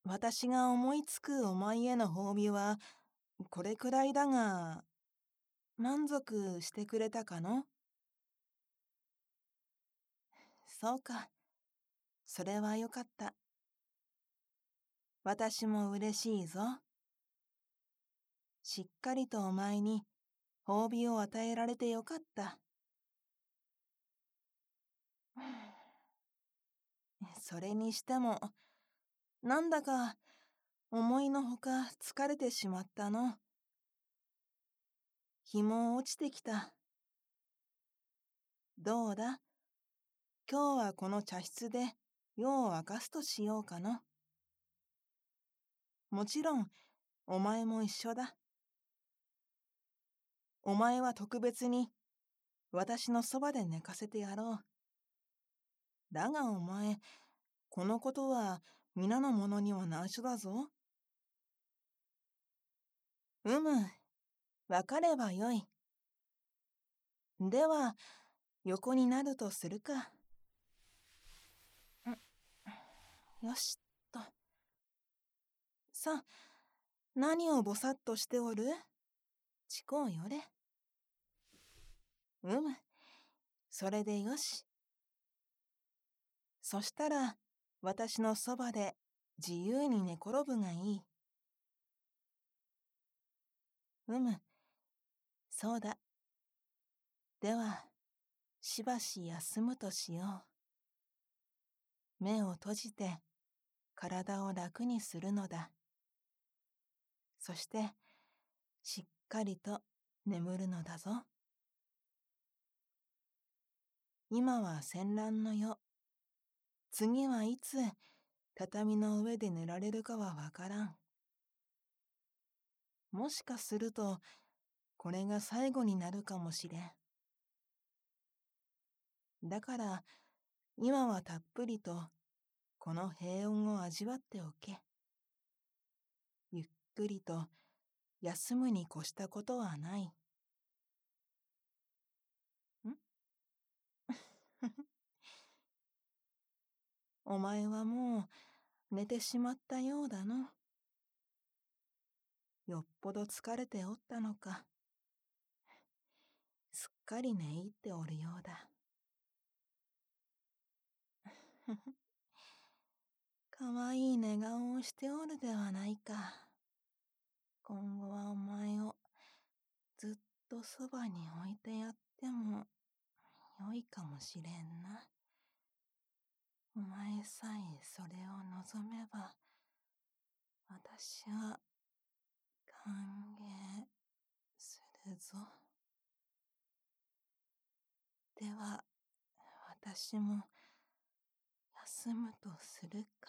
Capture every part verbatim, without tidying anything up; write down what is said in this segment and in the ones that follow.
私が思いつくお前への褒美は、これくらいだが、満足してくれたかの？そうか。それはよかった。私も嬉しいぞ。しっかりとお前に褒美を与えられてよかった。それにしても、なんだか思いのほか疲れてしまったの。日も落ちてきた。どうだ、今日はこの茶室で夜を明かすとしようかの。もちろん、お前も一緒だ。お前は特別に私のそばで寝かせてやろう。だがお前、このことは皆の者には内緒だぞ。うむ、わかればよい。では、横になるとするか。んよしっと。さあ、何をぼさっとしておる？ちこうよれ。うむ、それでよし。そしたら、私のそばで自由に寝転ぶがいい。うむ、そうだ。では、しばし休むとしよう。目を閉じて、体を楽にするのだ。そして、しっかりと眠るのだぞ。今は戦乱の世。次はいつ畳の上で寝られるかはわからん。もしかすると、これが最後になるかもしれん。だから、今はたっぷりと、この平穏を味わっておけ。ゆっくりと休むに越したことはない。んお前はもう寝てしまったようだの。よっぽど疲れておったのか。すっかり寝入っておるようだ。かわいい寝顔をしておるではないか。今後はお前をずっとそばに置いてやってもよいかもしれんな。お前さえそれを望めば、私は歓迎するぞ。では、私も休むとするか。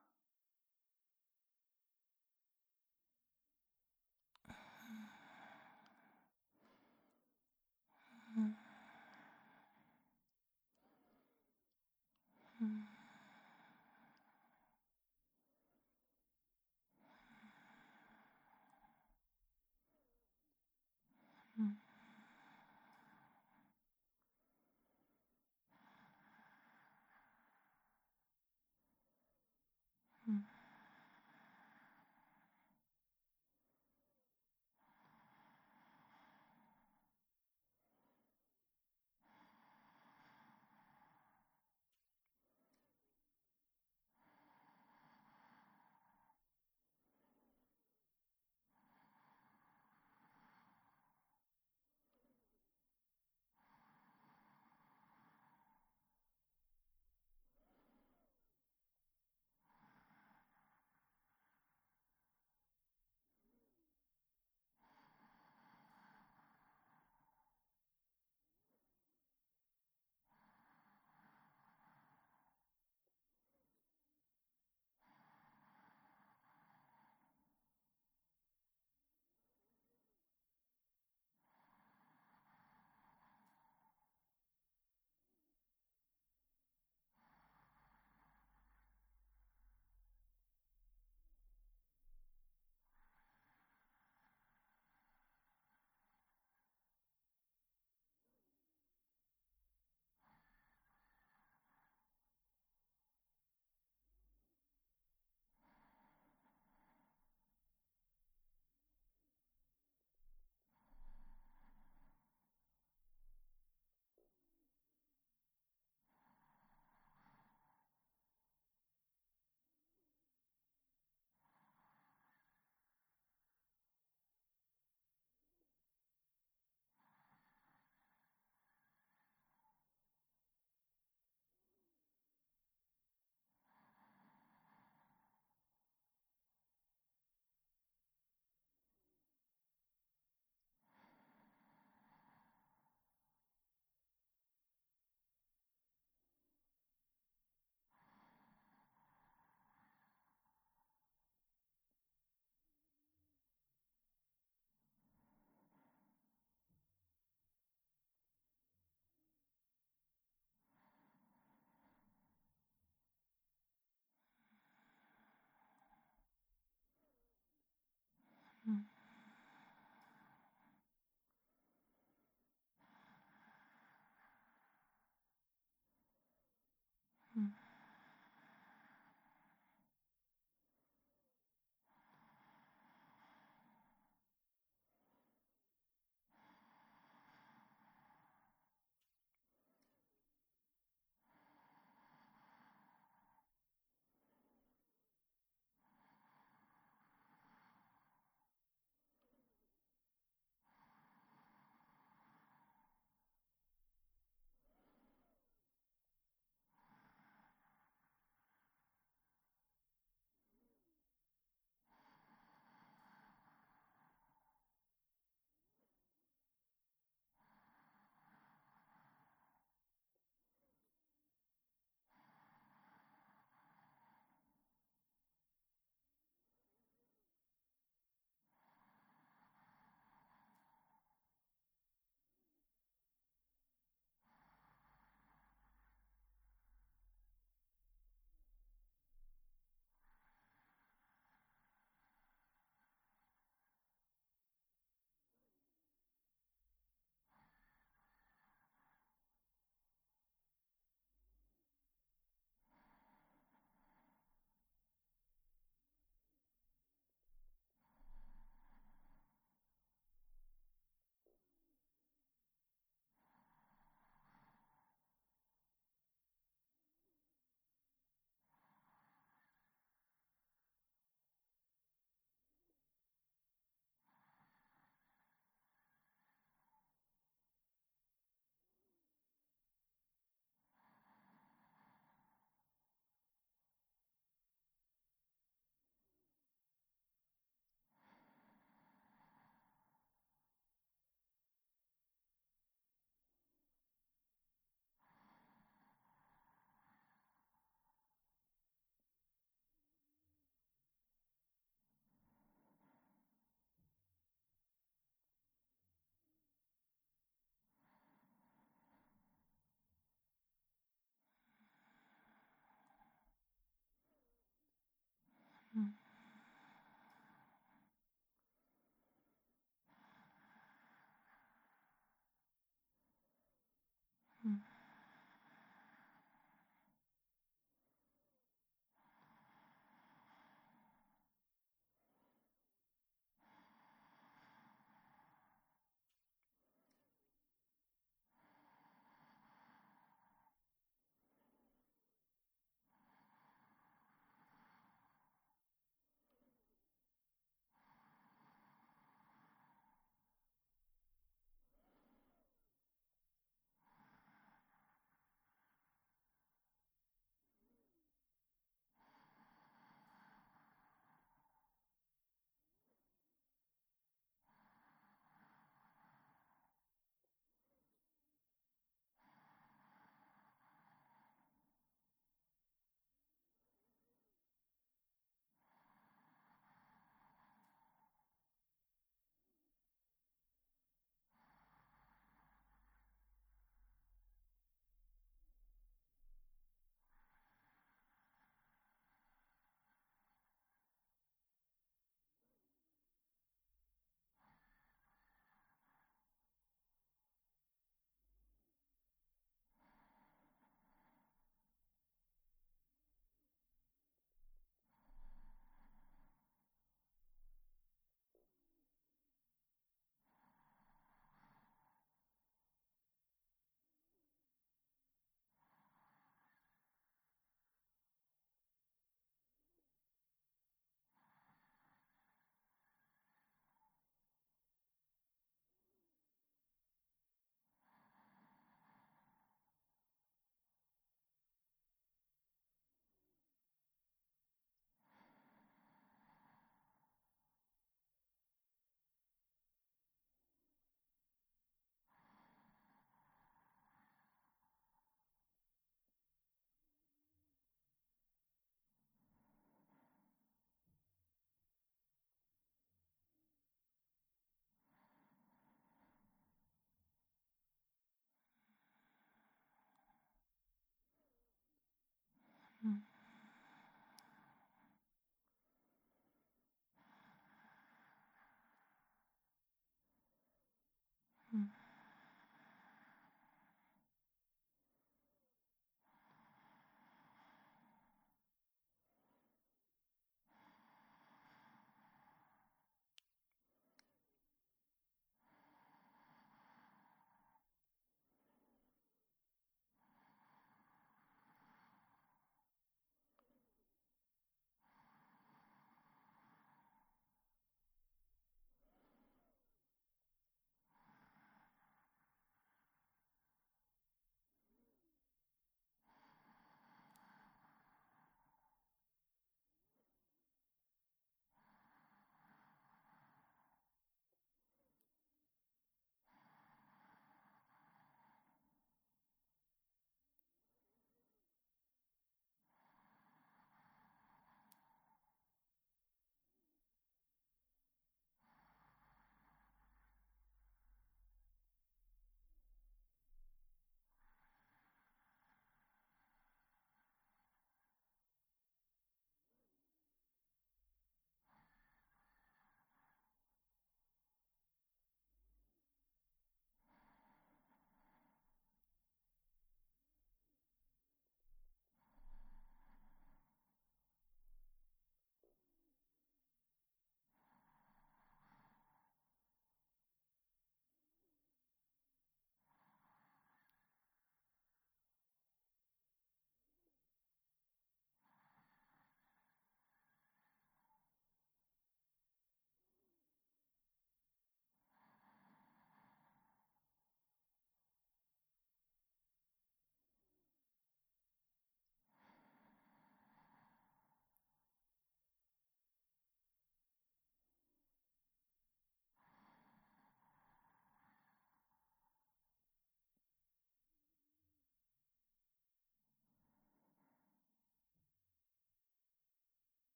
うん、うん、うん、うん。